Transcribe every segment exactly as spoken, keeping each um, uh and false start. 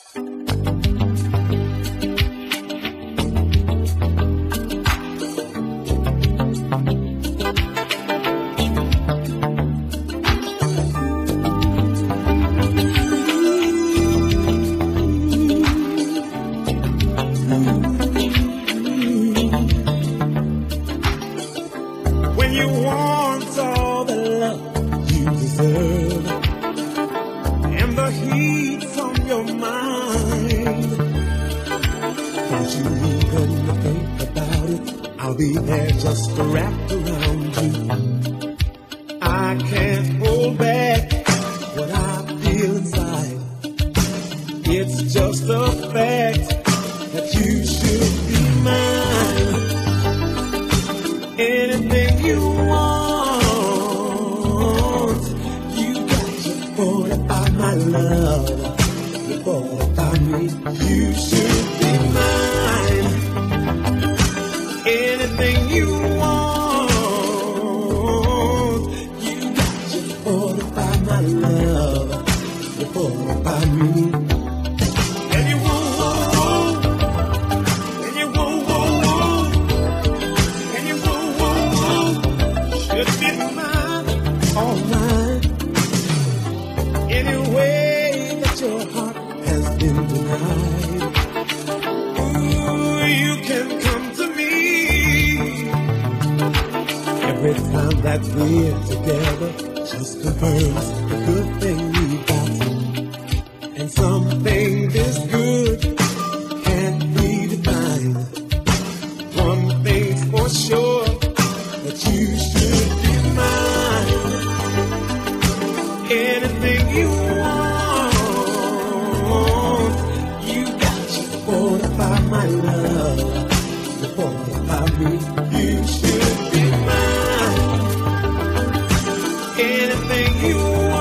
When you want all the love you deserve and the heat from your mind, don't you even think about it? I'll be there just wrapped around you. I can't hold back what I feel inside. It's just a fact that you should be mine. Anything you want, you got to fortify my love. You fortify me, you should be mine. Anything you want, you got to fortify my love. You fortify me. And you won't, won't, won't. And you won't, won't, won't. And you won't, won't, won't. Should be mine, all mine. Any way that your heart has been denied, ooh, you can come to me. Every time that we're together, just confirms the good thing we got. And something this good can't be defined. One thing's for sure, that you should be mine. Anything you want, you got to fortify my love. To fortify me, you should be mine. Anything you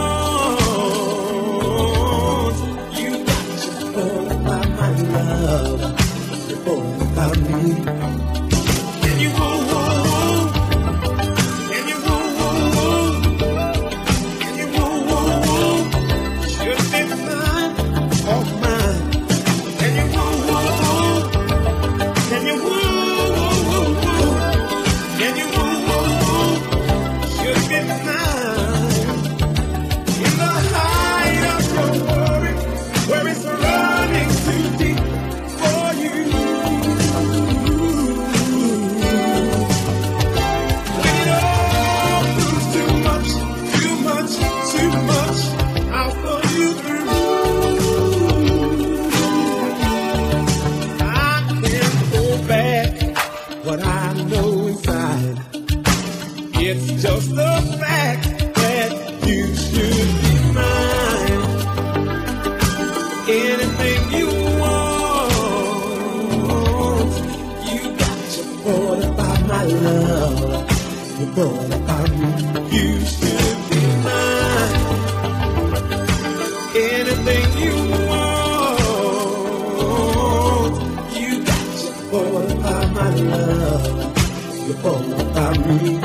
want, you got to fortify my love. To fortify me. And you won't, won't, won't. And you won't, won't, won't. And you won't, won't, won't. Should be mine, all mine. And you won't, won't, won't. And you won't, won't, won't, won't. And you won't, won't, won't. Should be mine. In the height of your worry, where it's running too deep for you. When it all proves too much, too much, too much, I'll pull you through. I can't hold back what I know inside. It's just the fact that you should be mine. Anything you want, you got to fortify my love. You fortify me, you should be mine. Anything you want, you got to fortify my love. You fortify me.